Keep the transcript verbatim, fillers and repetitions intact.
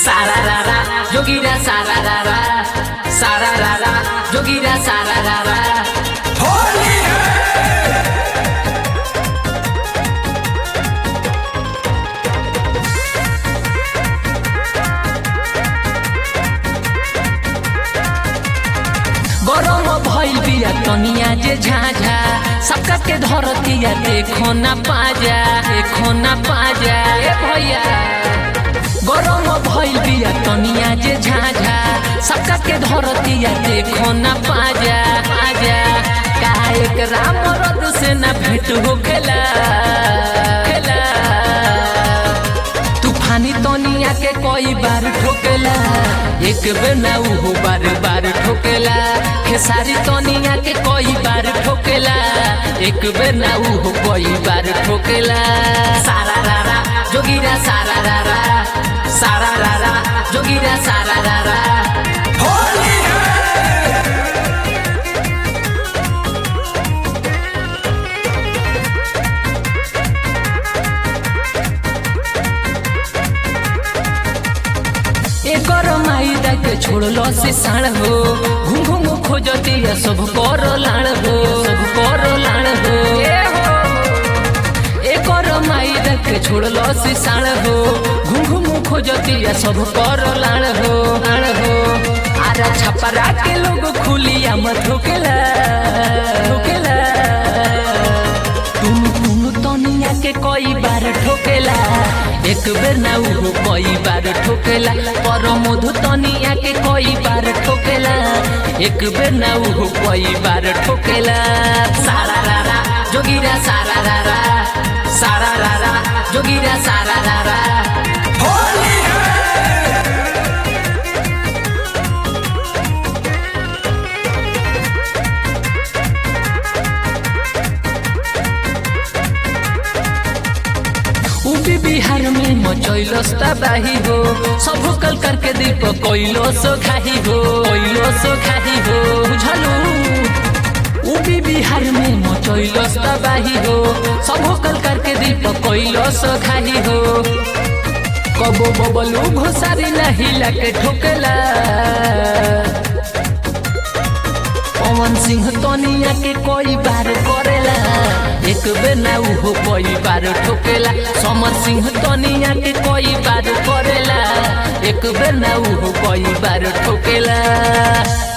सारा रारा जोगीरा सारा रारा सारा रारा जोगीरा सारा रारा होली है। गरम भइल बिया तनिया जे झाझा सबका के धरतिया देखो ना पाजा देखो ना पाजा ए भैया गरम भइल बिया तनिया जे झाझा सबका के धरतिया देखो ना पाजा पाजा का एक राम रद से ना भेंट हो गेला गेला तूफानी तनिया के कई बार ठोकेला एक बेर ना उहो बार बार ठोकेला खेसारी तनिया के कई बार ठोकेला एक बेर ना उहो कई बार ठोकेला सारा रारा जोगीरा सारा रारा सारा रारा जोगीरा सारा रारा होली है। एकर माई के छोड़लो से साण हो घूम घूम खोजती है सब कर लाण हो सब कर लाण हो एकर माई के छोड़लो से साण हो घूम घूम खोजती है सब कर लाण हो लाण हो आरा छपरा के लोग खुलिया मत ठोकेला ठोकेला तुम तुम तनिया के कई बार ठोकेला एक बेर ना उहो कई बार ठोकेला पर मधु तनिया के कई बार ठोकेला एक बेर ना उहो कई बार ठोकेला सारा रारा जोगीरा सारा रारा सारा रारा जोगीरा सारा रारा होली है। यूपी बिहार में मचैलस तबाही हो सब कल करके दीप कोइलो सो खाही हो कोइलो सो खाही हो बुझलू यूपी बिहार में मचैलस तबाही हो सब कल करके दीप कोइलो सो खाही हो कबो बबलू घोसारी नहीं लगे ठोकेला पवन सिंह तनिया के कई बार करेला एक बेर ना उहो कई बार ठोकेला समर सिंह तनिया के कई बार करेला एक बेर ना उहो कई बार ठोकेला।